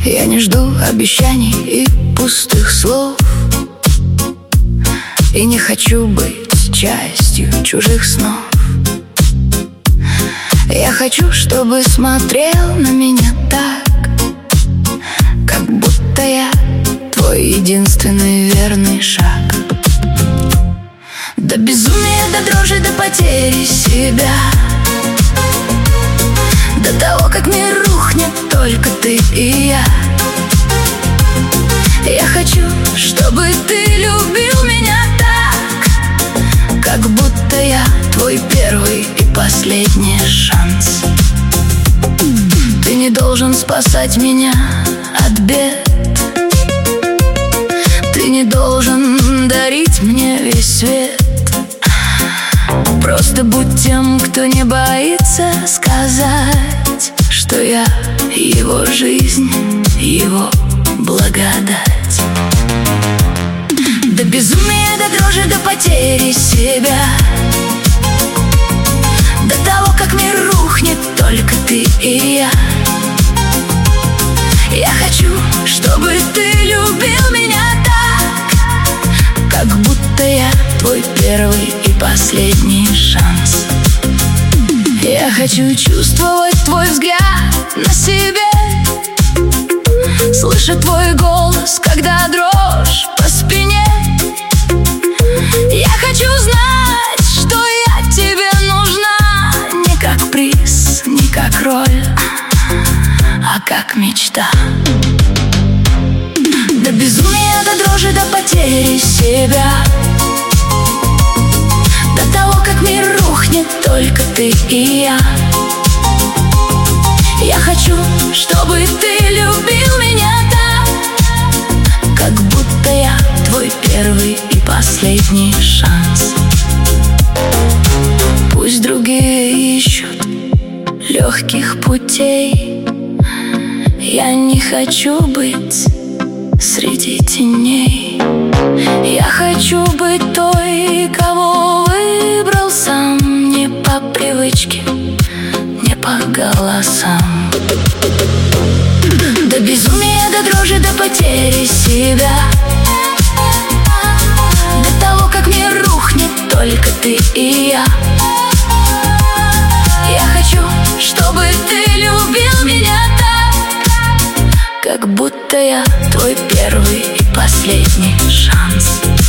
Я не жду обещаний и пустых слов, и не хочу быть частью чужих снов. Я хочу, чтобы смотрел на меня так, как будто я твой единственный верный шаг. До безумия, до дрожи, до потери себя, до того, как мир рухнет, только ты и я. Я хочу, чтобы ты любил меня так, как будто я твой первый и последний шанс. Ты не должен спасать меня от бед, ты не должен дарить мне весь свет. Просто будь тем, кто не боится сказать, что я его жизнь, его благодать. До безумия, до дрожи, до потери себя, до того, как мир рухнет, только ты и я. Я хочу, чтобы ты любил меня так, как будто я твой первый и последний шанс. Я хочу чувствовать твой взгляд на себе, слышать твой голос, когда дрожь по спине. Я хочу знать, что я тебе нужна, не как приз, не как роль, а как мечта. До безумия, до дрожи, до потери себя, до того, как мир рухнет, только ты и я. Я хочу, чтобы ты любил меня так, как будто я твой первый и последний шанс. Пусть другие ищут легких путей, я не хочу быть среди теней. Я хочу быть той, кого выбрал сам, не по привычке, не по голосам. До безумия, до дрожи, до потери себя, до того, как мир рухнет, только ты и я. Я хочу, чтобы ты любил меня так, как будто я твой первый и последний шанс.